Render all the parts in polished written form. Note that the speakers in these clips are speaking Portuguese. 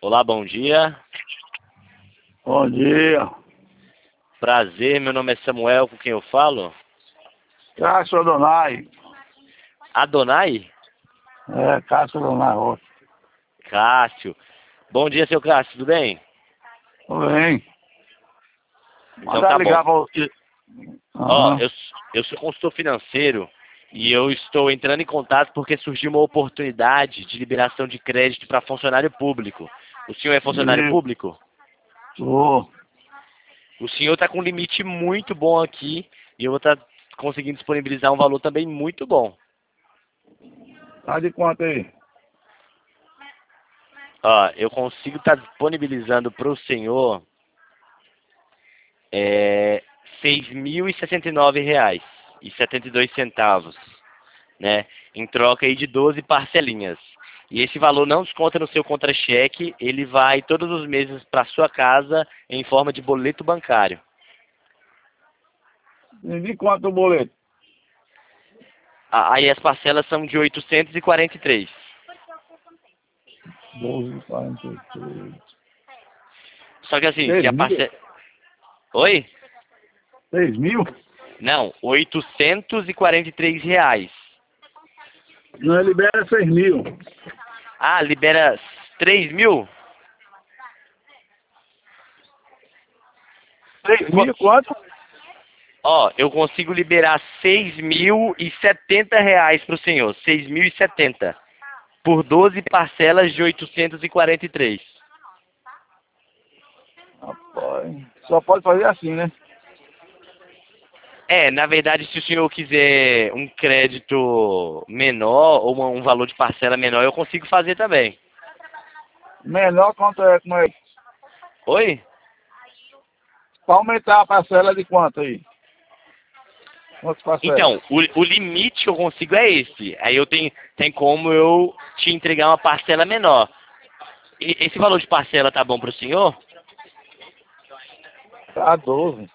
Olá, bom dia. Bom dia. Prazer, meu nome é Samuel, com quem eu falo? Cássio Adonai. Adonai? Cássio Adonai Rocha. Cássio. Bom dia, seu Cássio, tudo bem? Tudo bem? Então Manda tá ligar bom. pra você. Ó, Aham. eu sou consultor financeiro e eu estou entrando em contato porque surgiu uma oportunidade de liberação de crédito para funcionário público. O senhor é funcionário E, público? tô. O senhor está com um limite muito bom aqui e eu vou estar conseguindo disponibilizar um valor também muito bom. Tá de quanto aí? Ó, eu consigo estar disponibilizando para o senhor R$ 6.069,72, né? Em troca aí de 12 parcelinhas. E esse valor não desconta no seu contra-cheque, ele vai todos os meses para sua casa em forma de boleto bancário. E de quanto o boleto? Aí as parcelas são de 843. 12,43. Só que assim, se 6 a mil? parcela... Oi? 6 mil? Não, R$ 843. Não, libera 6 mil. Ah, libera 3.000? 6 mil quanto? Ó, eu consigo liberar R$ 6.070 para o senhor. 6.070. Por 12 parcelas de 843. Rapaz, só pode fazer assim, né? Na verdade, se o senhor quiser um crédito menor ou um valor de parcela menor, eu consigo fazer também. Menor quanto é? Como é? Oi? Pra aumentar a parcela de quanto aí? Quantas parcelas? Então, o limite que eu consigo é esse. Aí tem como eu te entregar uma parcela menor. Esse valor de parcela tá bom para o senhor? Tá 12.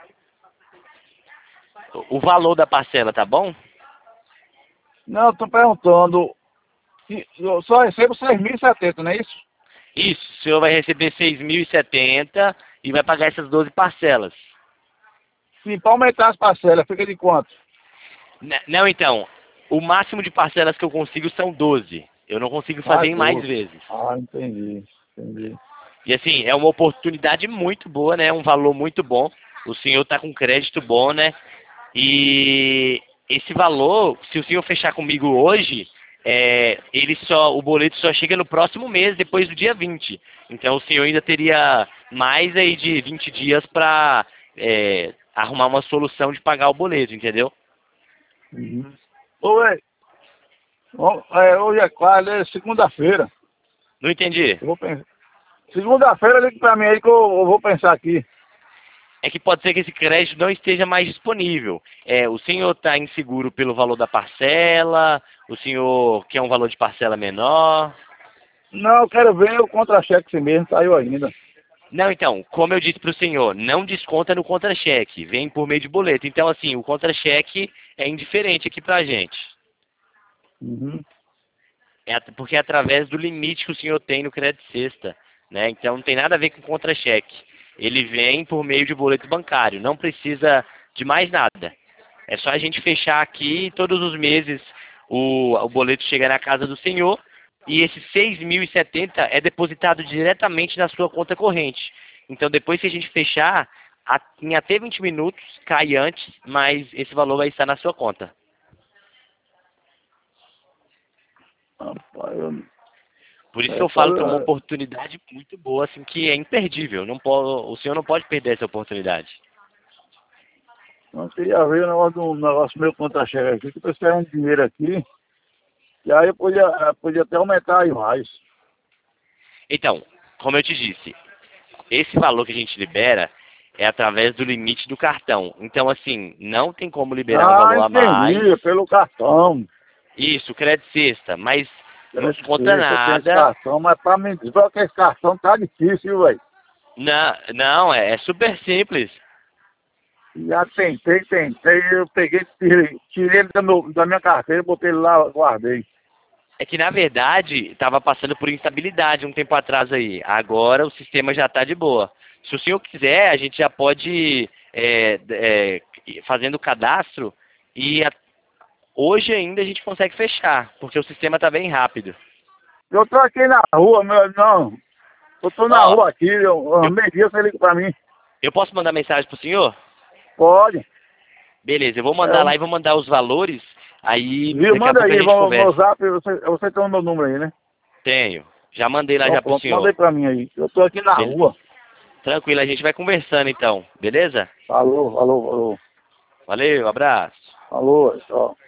O valor da parcela tá bom? Não, eu tô perguntando. Eu só recebo 6.070, não é isso? Isso, o senhor vai receber 6.070 e vai pagar essas 12 parcelas. Sim, para aumentar as parcelas, fica de quanto? Não, então, o máximo de parcelas que eu consigo são 12. Eu não consigo Ah, fazer em mais 12. vezes. Ah, entendi. Entendi. E assim, é uma oportunidade muito boa, né? Um valor muito bom. O senhor está com crédito bom, né? E esse valor, se o senhor fechar comigo hoje, o boleto só chega no próximo mês, depois do dia 20. Então o senhor ainda teria mais aí de 20 dias para arrumar uma solução de pagar o boleto, entendeu? Uhum. Ô, velho, hoje é quase, é segunda-feira. Não entendi. Eu vou pensar. Segunda-feira liga pra mim aí que eu vou pensar aqui. É que pode ser que esse crédito não esteja mais disponível. O senhor está inseguro pelo valor da parcela, o senhor quer um valor de parcela menor. Não, eu quero ver o contra-cheque se mesmo, saiu ainda. Não, então, como eu disse para o senhor, não desconta no contra-cheque, vem por meio de boleto. Então, assim, o contra-cheque é indiferente aqui para a gente. Uhum. Porque é através do limite que o senhor tem no crédito sexta, né? Então, não tem nada a ver com contra-cheque. Ele vem por meio de boleto bancário, não precisa de mais nada. É só a gente fechar aqui todos os meses o boleto chega na casa do senhor e esse 6.070 é depositado diretamente na sua conta corrente. Então, depois que a gente fechar, em até 20 minutos, cai antes, mas esse valor vai estar na sua conta. Rapaz, Por isso que é eu falo que é uma só, oportunidade muito boa, assim, que é imperdível. O senhor não pode perder essa oportunidade. não queria ver o negócio do negócio meu contra-cheque aqui, que eu tô esperando dinheiro aqui. E aí eu podia até aumentar aí mais. Então, como eu te disse, esse valor que a gente libera é através do limite do cartão. Então, assim, não tem como liberar um Ah, valor a mais. entendi, pelo cartão. Isso, crédito sexta, mas não Crédito desconta sexta, tem esse nada. cartão, mas pra mim desbloquear esse cartão tá difícil, velho. Não, não, é super simples. Já tentei, eu peguei, tirei ele da minha carteira, botei ele lá, guardei. É que, na verdade, estava passando por instabilidade um tempo atrás aí. Agora o sistema já está de boa. Se o senhor quiser, a gente já pode fazendo o cadastro e hoje ainda a gente consegue fechar, porque o sistema está bem rápido. Eu tô aqui na rua, meu, não. Eu tô na Ó, rua aqui, meio-dia você liga pra mim. eu posso mandar mensagem pro senhor? Pode. Beleza, eu vou mandar lá e vou mandar os valores. Aí Viu? daqui a Manda pouco a aí, gente no conversa. zap, você tem o meu número aí, né? Tenho. Já mandei lá Então já pro pronto, manda aí senhor. pra mim aí. Eu tô aqui na rua. Tranquilo, a gente vai conversando então, beleza? Falou, falou, falou. Valeu, abraço. Falou, tchau.